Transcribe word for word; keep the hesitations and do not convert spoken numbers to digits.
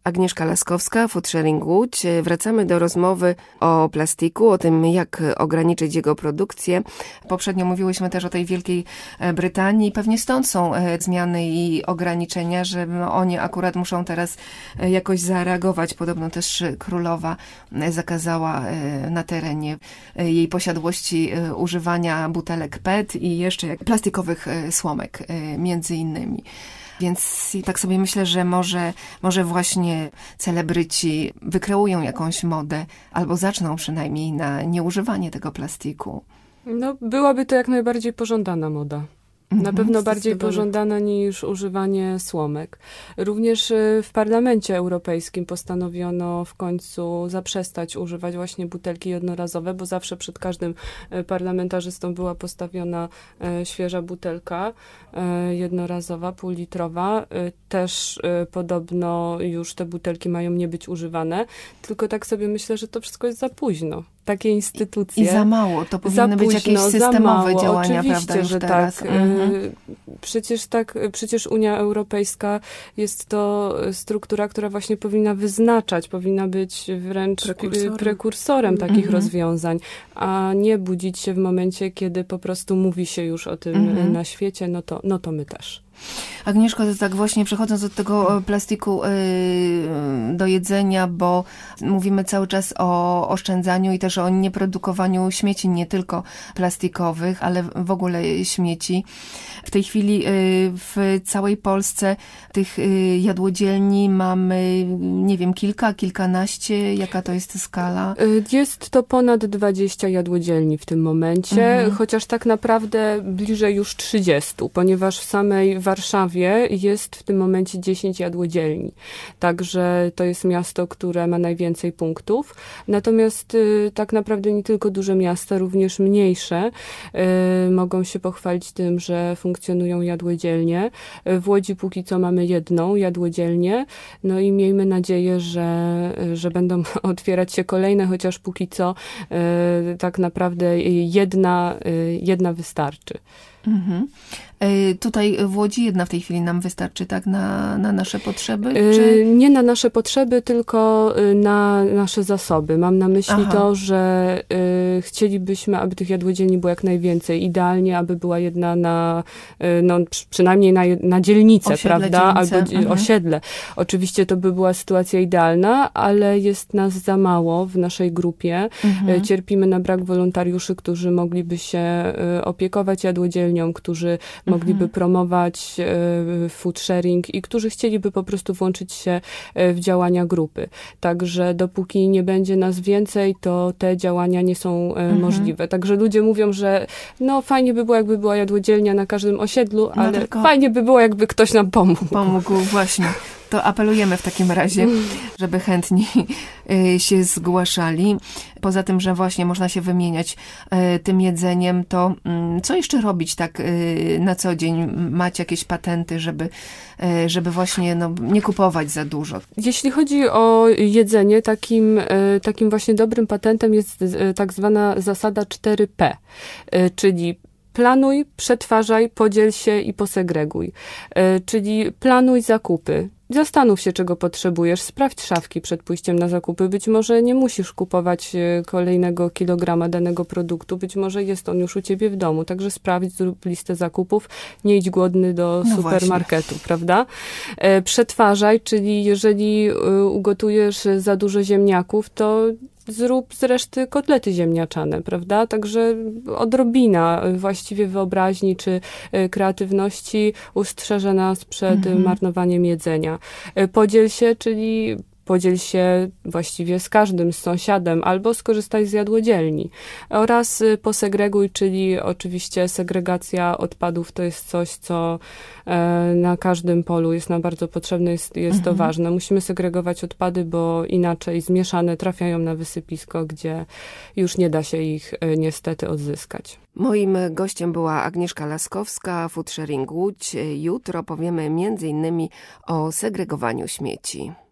Agnieszka Laskowska, Food Sharing Łódź. Wracamy do rozmowy o plastiku, o tym, jak ograniczyć jego produkcję. Poprzednio mówiłyśmy też o tej Wielkiej Brytanii. Pewnie stąd są zmiany i ograniczenia, że oni akurat muszą teraz jakoś zareagować. Podobno też królowa zakazała na terenie jej posiadłości używania butelek P E T i jeszcze plastikowych słomek między innymi. Więc tak sobie myślę, że może, może właśnie celebryci wykreują jakąś modę albo zaczną przynajmniej na nieużywanie tego plastiku. No, byłaby to jak najbardziej pożądana moda. Na pewno bardziej pożądana niż używanie słomek. Również w Parlamencie Europejskim postanowiono w końcu zaprzestać używać właśnie butelki jednorazowe, bo zawsze przed każdym parlamentarzystą była postawiona świeża butelka jednorazowa, półlitrowa. Też podobno już te butelki mają nie być używane, tylko tak sobie myślę, że to wszystko jest za późno. Takie instytucje. I za mało. To powinny być jakieś systemowe działania, prawda, już że teraz. tak. Mhm. Przecież tak, przecież Unia Europejska jest to struktura, która właśnie powinna wyznaczać, powinna być wręcz prekursorem, prekursorem takich mhm. rozwiązań, a nie budzić się w momencie, kiedy po prostu mówi się już o tym mhm. na świecie, no to, no to my też. Agnieszko, to tak właśnie przechodząc od tego plastiku do jedzenia, bo mówimy cały czas o oszczędzaniu i też o nieprodukowaniu śmieci, nie tylko plastikowych, ale w ogóle śmieci. W tej chwili w całej Polsce tych jadłodzielni mamy, nie wiem, kilka, kilkanaście. Jaka to jest skala? Jest to ponad dwadzieścia jadłodzielni w tym momencie, mhm. chociaż tak naprawdę bliżej już trzydziestu, ponieważ w samej Warszawie jest w tym momencie dziesięć jadłodzielni. Także to jest miasto, które ma najwięcej punktów. Natomiast y, tak naprawdę nie tylko duże miasta, również mniejsze y, mogą się pochwalić tym, że funkcjonują jadłodzielnie. W Łodzi póki co mamy jedną jadłodzielnię. No i miejmy nadzieję, że, że będą otwierać się kolejne, chociaż póki co y, tak naprawdę jedna, y, jedna wystarczy. Mhm. Tutaj w Łodzi jedna w tej chwili nam wystarczy, tak? Na, na nasze potrzeby? Czy... Nie na nasze potrzeby, tylko na nasze zasoby. Mam na myśli Aha. to, że y, chcielibyśmy, aby tych jadłodzielni było jak najwięcej. Idealnie, aby była jedna na, y, no przynajmniej na, na dzielnicę, osiedle, prawda? Dzielnicę. Albo mhm. osiedle. Oczywiście to by była sytuacja idealna, ale jest nas za mało w naszej grupie. Mhm. Cierpimy na brak wolontariuszy, którzy mogliby się opiekować jadłodzielnią, którzy mogliby promować e, food sharing i którzy chcieliby po prostu włączyć się w działania grupy. Także dopóki nie będzie nas więcej, to te działania nie są e, mhm. możliwe. Także ludzie mówią, że no fajnie by było, jakby była jadłodzielnia na każdym osiedlu, no ale tylko... fajnie by było, jakby ktoś nam pomógł. Pomógł, właśnie. To apelujemy w takim razie, żeby chętni się zgłaszali. Poza tym, że właśnie można się wymieniać tym jedzeniem, to co jeszcze robić tak na co dzień? Macie jakieś patenty, żeby, żeby właśnie no, nie kupować za dużo? Jeśli chodzi o jedzenie, takim, takim właśnie dobrym patentem jest tak zwana zasada cztery P, czyli planuj, przetwarzaj, podziel się i posegreguj. Czyli planuj zakupy. Zastanów się, czego potrzebujesz. Sprawdź szafki przed pójściem na zakupy. Być może nie musisz kupować kolejnego kilograma danego produktu. Być może jest on już u ciebie w domu. Także sprawdź, zrób listę zakupów. Nie idź głodny do no supermarketu, właśnie. Prawda? Przetwarzaj, czyli jeżeli ugotujesz za dużo ziemniaków, to zrób z reszty kotlety ziemniaczane, prawda? Także odrobina właściwie wyobraźni czy kreatywności ustrzeże nas przed mm-hmm. marnowaniem jedzenia. Podziel się, czyli podziel się właściwie z każdym, z sąsiadem, albo skorzystaj z jadłodzielni. Oraz posegreguj, czyli oczywiście segregacja odpadów to jest coś, co na każdym polu jest nam bardzo potrzebne, jest, jest mhm. to ważne. Musimy segregować odpady, bo inaczej zmieszane trafiają na wysypisko, gdzie już nie da się ich niestety odzyskać. Moim gościem była Agnieszka Laskowska, Food Sharing Łódź. Jutro powiemy między innymi o segregowaniu śmieci.